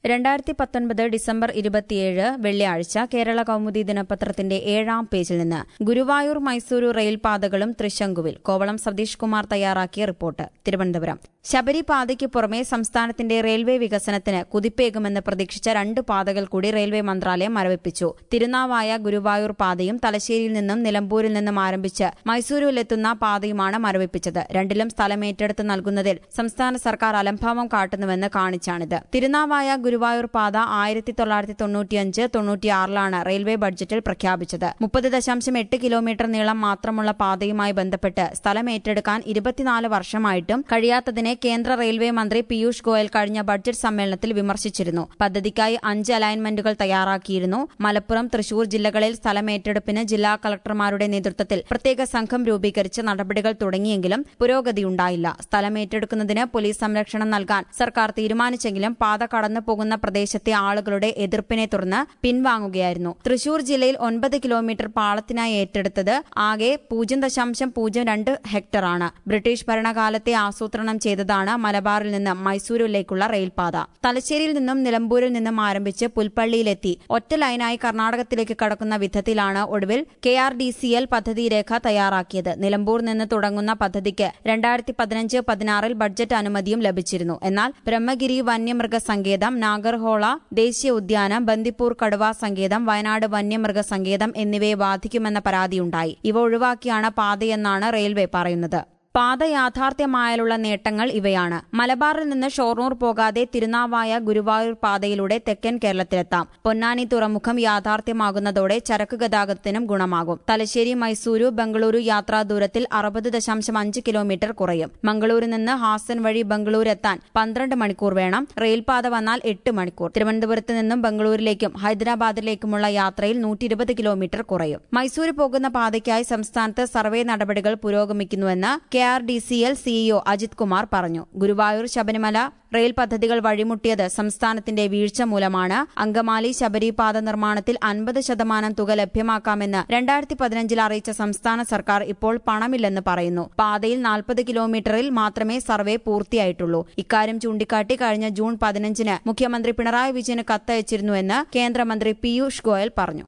2019 December 27 വെള്ളിയാഴ്ച കേരള കൗമുദി ദിനപത്രത്തിന്റെ 7-ാം പേജിൽ നിന്ന് ഗുരുവായൂർ മൈസൂരു റെയിൽപാതകളും തൃശങ്കുവിൽ. കോവളം സതീഷ് കുമാർ തയ്യാറാക്കിയ റിപ്പോർട്ട്. തിരുവനന്തപുരം. ശബരിപാതയ്ക്ക് പുറമെ സംസ്ഥാനത്തിന്റെ റെയിൽവേ വികസനത്തിന് കുതിപ്പേകുമെന്ന് പ്രതീക്ഷിച്ച 2 പാതകൾ കൂടി റെയിൽവേ മന്ത്രാലയം മരവിപ്പിച്ചു. തിരുനാവായ ഗുരുവായൂർ പാതയും തലശ്ശേരിയിൽ നിന്നും നിലമ്പൂരിൽ നിന്നും ആരംഭിച്ച് മൈസൂരുവിലെത്തുന്ന പാതയുമാണ് മരവിപ്പിച്ചത്. രണ്ടിലും സ്ഥലമേറ്റെടുത്ത് നൽകുന്നതിൽ സംസ്ഥാന സർക്കാർ അലംഭാവം കാട്ടുന്നുവെന്ന് കാണിച്ചാണിത്. തിരുനാവായ ഗുരുവായൂർ പാത 1995-96 റെയിൽവേ ബഡ്ജറ്റിൽ പ്രഖ്യാപിച്ചത്. 30.8 കിലോമീറ്റർ നീളം മാത്രമുള്ള പാതയുമായി ബന്ധപ്പെട്ട് സ്ഥലമേറ്റെടുക്കാൻ 24 വർഷമായിട്ടും കഴിയാത്തതിനെ കേന്ദ്ര റെയിൽവേ മന്ത്രി പീയൂഷ് ഗോയൽ കഴിഞ്ഞ ബഡ്ജറ്റ് സമ്മേളനത്തിൽ വിമർശിച്ചിരുന്നു. പദ്ധതിക്കായി 5 അലൈൻമെന്റുകൾ തയ്യാറാക്കിയിരുന്നു. മലപ്പുറം, തൃശൂർ ജില്ലകളിൽ സ്ഥലമേറ്റെടുപ്പിന് ജില്ലാ കളക്ടർമാരുടെ നേതൃത്വത്തിൽ പ്രത്യേക സംഘം രൂപീകരിച്ച് നടപടികൾ തുടങ്ങിയെങ്കിലും പുരോഗതിയുണ്ടായില്ല. സ്ഥലമേറ്റെടുക്കുന്നതിന് പോലീസ് സംരക്ഷണം നൽകാൻ സർക്കാർ തീരുമാനിച്ചെങ്കിലും പാത കടന്നു പോകുന്ന പ്രദേശത്തെ ആളുകളുടെ എതിർപ്പിനെ തുടർന്ന് പിൻവാങ്ങുകയായിരുന്നു. തൃശൂർ ജില്ലയിൽ 9 കിലോമീറ്റർ പാളത്തിനായി ഏറ്റെടുത്തത് ആകെ 0.02 ഹെക്ടറാണ്. ബ്രിട്ടീഷ് ഭരണകാലത്തെ ആസൂത്രണം ചെയ്തതാണ് മലബാറിൽ നിന്ന് മൈസൂരുവിലേക്കുള്ള റെയിൽപാത. തലശ്ശേരിയിൽ നിന്നും നിലമ്പൂരിൽ നിന്നും ആരംഭിച്ച് പുൽപ്പള്ളിയിലെത്തി ഒറ്റ ലൈനായി കർണാടകത്തിലേക്ക് കടക്കുന്ന വിധത്തിലാണ് ഒടുവിൽ KRDCL പദ്ധതി രേഖ തയ്യാറാക്കിയത്. നിലമ്പൂർ നിന്ന് തുടങ്ങുന്ന പദ്ധതിക്ക് 2015-16 ബഡ്ജറ്റ് അനുമതിയും ലഭിച്ചിരുന്നു. എന്നാൽ ബ്രഹ്മഗിരി വന്യമൃഗ സങ്കേതം, നാഗർഹോള ദേശീയ ഉദ്യാനം, ബന്ദിപ്പൂർ കടുവാ സങ്കേതം, വയനാട് വന്യമൃഗ സങ്കേതം എന്നിവയെ ബാധിക്കുമെന്ന പരാതിയുണ്ടായി. ഇവ ഒഴിവാക്കിയാണ് പാതയെന്നാണ് റെയിൽവേ പറയുന്നത്. പാത യാഥാർത്ഥ്യമായാലുള്ള നേട്ടങ്ങൾ ഇവയാണ്. മലബാറിൽ നിന്ന് ഷൊർണൂർ പോകാതെ തിരുനാവായ ഗുരുവായൂർ പാതയിലൂടെ തെക്കൻ കേരളത്തിലെത്താം. പൊന്നാനി തുറമുഖം യാഥാർത്ഥ്യമാകുന്നതോടെ ചരക്ക് ഗതാഗതത്തിനും ഗുണമാകും. തലശ്ശേരി മൈസൂരു ബംഗളൂരു യാത്രാ ദൂരത്തിൽ 60.5 കിലോമീറ്റർ കുറയും. മംഗളൂരിൽ നിന്ന് ഹാസൻ വഴി ബംഗളൂരു എത്താൻ 12 മണിക്കൂർ വേണം. റെയിൽപാത വന്നാൽ 8 മണിക്കൂർ. തിരുവനന്തപുരത്ത് നിന്നും ബംഗളൂരിലേക്കും ഹൈദരാബാദിലേക്കുമുള്ള യാത്രയിൽ 120 കിലോമീറ്റർ കുറയും. മൈസൂര് പോകുന്ന പാതയ്ക്കായി സംസ്ഥാനത്ത് സർവേ നടപടികൾ പുരോഗമിക്കുന്നുവെന്ന് KRDCL CEO അജിത് കുമാർ പറഞ്ഞു. ഗുരുവായൂർ ശബരിമല റെയിൽ പദ്ധതികൾ വഴിമുട്ടിയത് സംസ്ഥാനത്തിന്റെ വീഴ്ച മൂലമാണ്. അങ്കമാലി ശബരിപാത നിർമ്മാണത്തിൽ 50% തുക ലഭ്യമാക്കാമെന്ന് 2015 അറിയിച്ച സംസ്ഥാന സർക്കാർ ഇപ്പോൾ പണമില്ലെന്ന് പറയുന്നു. പാതയിൽ 40 കിലോമീറ്ററിൽ മാത്രമേ സർവേ പൂർത്തിയായിട്ടുള്ളൂ. ഇക്കാര്യം ചൂണ്ടിക്കാട്ടി കഴിഞ്ഞ ജൂൺ 15 മുഖ്യമന്ത്രി പിണറായി വിജയന് കത്തയച്ചിരുന്നുവെന്ന് കേന്ദ്രമന്ത്രി പീയൂഷ് ഗോയൽ പറഞ്ഞു.